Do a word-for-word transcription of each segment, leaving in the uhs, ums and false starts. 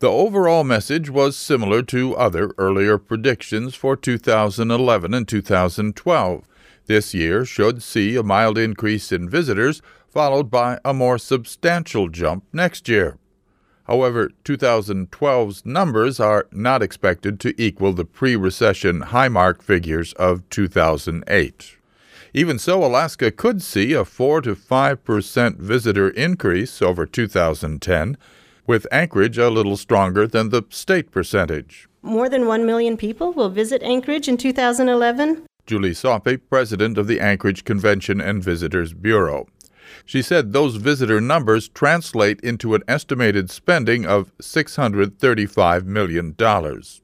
The overall message was similar to other earlier predictions for two thousand eleven and two thousand twelve. This year should see a mild increase in visitors, followed by a more substantial jump next year. However, two thousand twelve's numbers are not expected to equal the pre-recession high mark figures of two thousand eight. Even so, Alaska could see a four to five percent visitor increase over two thousand ten, with Anchorage a little stronger than the state percentage. More than one million people will visit Anchorage in two thousand eleven. Julie Soppe, president of the Anchorage Convention and Visitors Bureau. She said those visitor numbers translate into an estimated spending of six hundred thirty-five million dollars.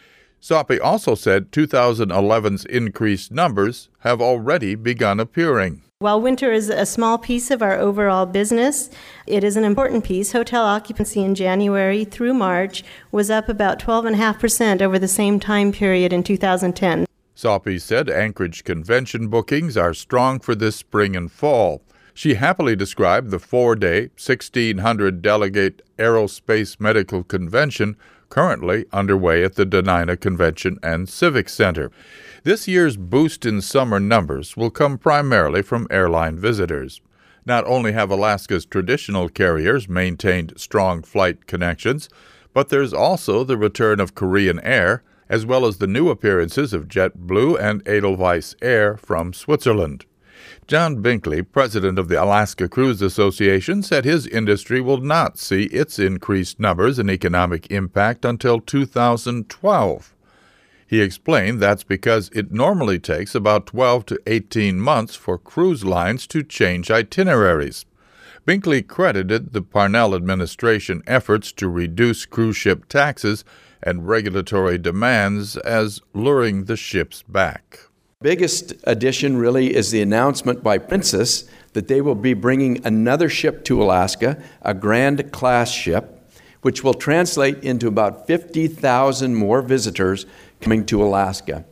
Soppe also said two thousand eleven's increased numbers have already begun appearing. While winter is a small piece of our overall business, it is an important piece. Hotel occupancy in January through March was up about twelve point five percent over the same time period in two thousand ten. Soppe said Anchorage convention bookings are strong for this spring and fall. She happily described the four-day, sixteen hundred delegate Aerospace Medical Convention currently underway at the Dena'ina Convention and Civic Center. This year's boost in summer numbers will come primarily from airline visitors. Not only have Alaska's traditional carriers maintained strong flight connections, but there's also the return of Korean Air, as well as the new appearances of JetBlue and Edelweiss Air from Switzerland. John Binkley, president of the Alaska Cruise Association, said his industry will not see its increased numbers and economic impact until two thousand twelve. He explained that's because it normally takes about twelve to eighteen months for cruise lines to change itineraries. Binkley credited the Parnell administration efforts to reduce cruise ship taxes and regulatory demands as luring the ships back. Biggest addition really is the announcement by Princess that they will be bringing another ship to Alaska, a Grand Class ship, which will translate into about fifty thousand more visitors coming to Alaska.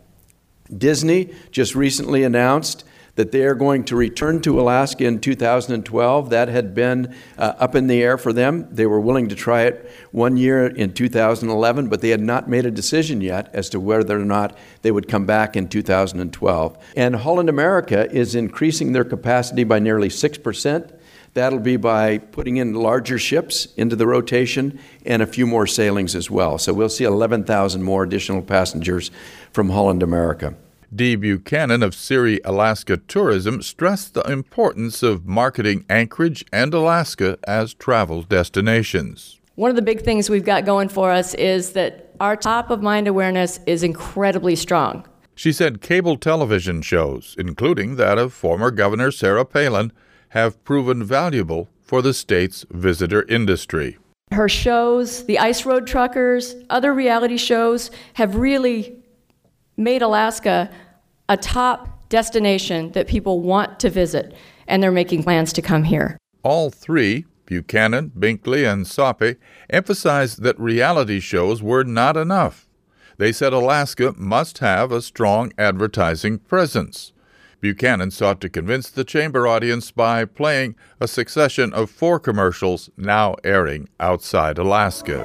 Disney just recently announced that they are going to return to Alaska in two thousand twelve. That had been uh, up in the air for them. They were willing to try it one year in two thousand eleven, but they had not made a decision yet as to whether or not they would come back in two thousand twelve. And Holland America is increasing their capacity by nearly six percent. That'll be by putting in larger ships into the rotation and a few more sailings as well. So we'll see eleven thousand more additional passengers from Holland America. Dee Buchanan of Siri Alaska Tourism stressed the importance of marketing Anchorage and Alaska as travel destinations. One of the big things we've got going for us is that our top-of-mind awareness is incredibly strong. She said cable television shows, including that of former Governor Sarah Palin, have proven valuable for the state's visitor industry. Her shows, the Ice Road Truckers, other reality shows have really made Alaska a top destination that people want to visit, and they're making plans to come here. All three, Buchanan, Binkley, and Soppe, emphasized that reality shows were not enough. They said Alaska must have a strong advertising presence. Buchanan sought to convince the chamber audience by playing a succession of four commercials now airing outside Alaska.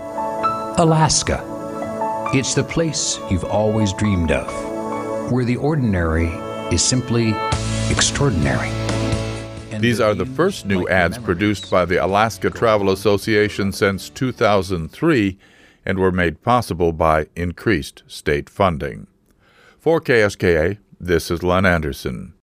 Alaska. It's the place you've always dreamed of, where the ordinary is simply extraordinary. And These are the first new ads produced by the Alaska Travel Association since two thousand three and were made possible by increased state funding. For K S K A, this is Len Anderson.